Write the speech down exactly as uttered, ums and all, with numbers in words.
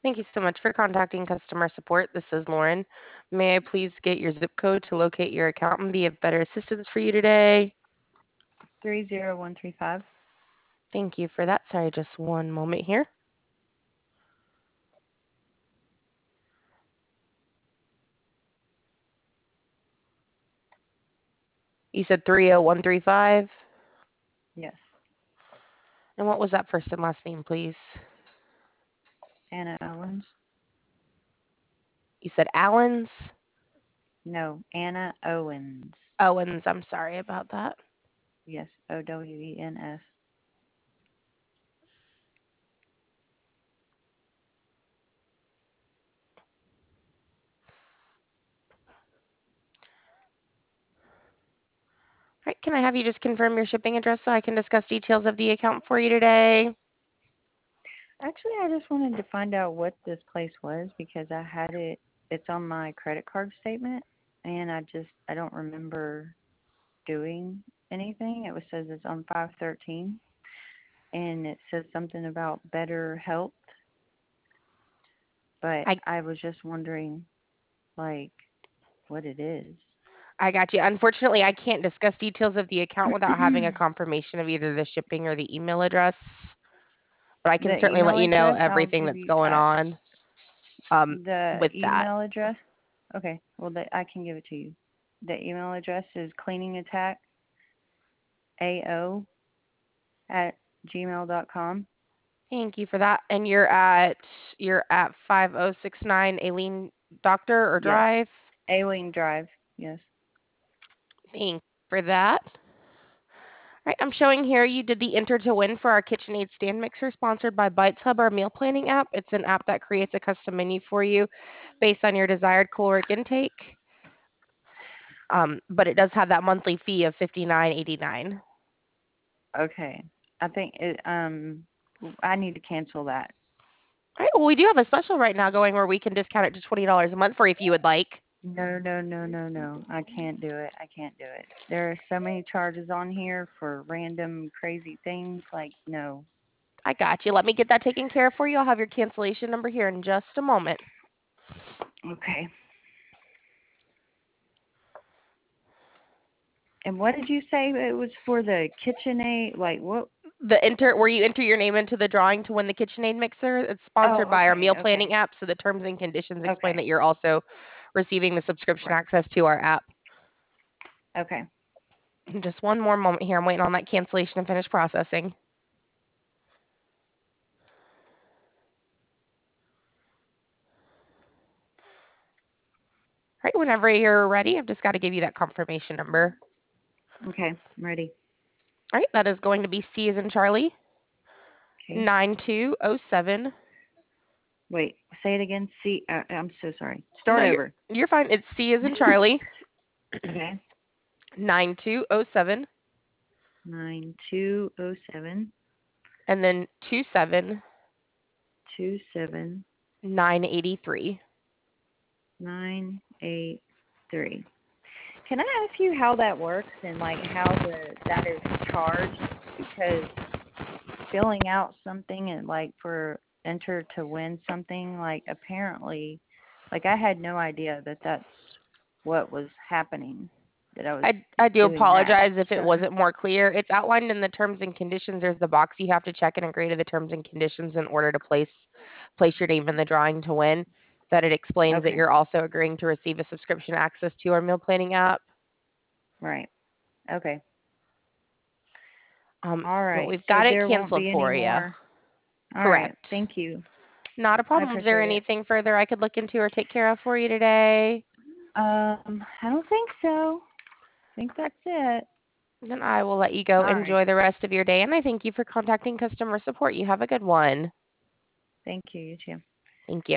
Thank you so much for contacting customer support. This is Lauren. May I please get your zip code to locate your account and be of better assistance for you today? three zero one three five. Thank you for that. Sorry, just one moment here. You said three oh one three five? Yes. And what was that first and last name, please? Anna Owens. You said Allens? No, Anna Owens. Owens, I'm sorry about that. Yes, O W E N S. All right, can I have you just confirm your shipping address so I can discuss details of the account for you today? Actually, I just wanted to find out what this place was because I had it, it's on my credit card statement, and I just, I don't remember doing anything. It was says it's on five thirteen, and it says something about better health, but I I was just wondering, like, what it is. I got you. Unfortunately, I can't discuss details of the account without having a confirmation of either the shipping or the email address. But I can The certainly let email you know address, I'll everything give that's you going uh, on um, the with that. email address. Okay, well, the, I can give it to you. The email address is cleaningattackao at gmail dot com. Thank you for that. And you're at you're at five oh six nine Aileen Doctor or Yes. Drive. Aileen Drive. Yes. Thank you for that. All right, I'm showing here you did the enter to win for our KitchenAid stand mixer sponsored by Bites Hub, our meal planning app. It's an app that creates a custom menu for you based on your desired caloric intake. Um, but it does have that monthly fee of fifty-nine eighty-nine. Okay. I think it, um I need to cancel that. All right, well, we do have a special right now going where we can discount it to twenty dollars a month for you if you would like. No, no, no, no, no. I can't do it. I can't do it. There are so many charges on here for random crazy things. Like, no. I got you. Let me get that taken care of for you. I'll have your cancellation number here in just a moment. Okay. And what did you say it was for the KitchenAid? Like, what? The enter where you enter your name into the drawing to win the KitchenAid mixer. It's sponsored Oh, by our okay, meal okay, planning app, so the terms and conditions explain okay. that you're also receiving the subscription Right. access to our app. Okay. Just one more moment here. I'm waiting on that cancellation to finish processing. All right, whenever you're ready, I've just got to give you that confirmation number. Okay. I'm ready. All right, that is going to be C as in Charlie, Okay. nine two oh seven. Wait. Say it again. See. Uh, I'm so sorry. No, Start you're over. you're fine. It's C as in Charlie, Okay. nine two oh seven, Nine two oh seven and then two seven two seven nine eighty-three. nine eight three. Can I ask you how that works and like how the that is charged? Because filling out something and like for enter to win something, like apparently, like I had no idea that that's what was happening. That I was I, I do doing that. apologize if it So wasn't more clear. It's outlined in the terms and conditions. There's the box you have to check and agree to the terms and conditions in order to place place your name in the drawing to win. That it explains that okay, you're also agreeing to receive a subscription access to our meal planning app. right, okay, Um, all but right. we've So got it there won't canceled be any for you. more. All right, Correct. thank you. Not a I problem. Is there appreciate it. anything further I could look into or take care of for you today? Um, I don't think so. I think that's it. Then I will let you go All right. enjoy the rest of your day. And I thank you for contacting customer support. You have a good one. Thank you. You too. Thank you.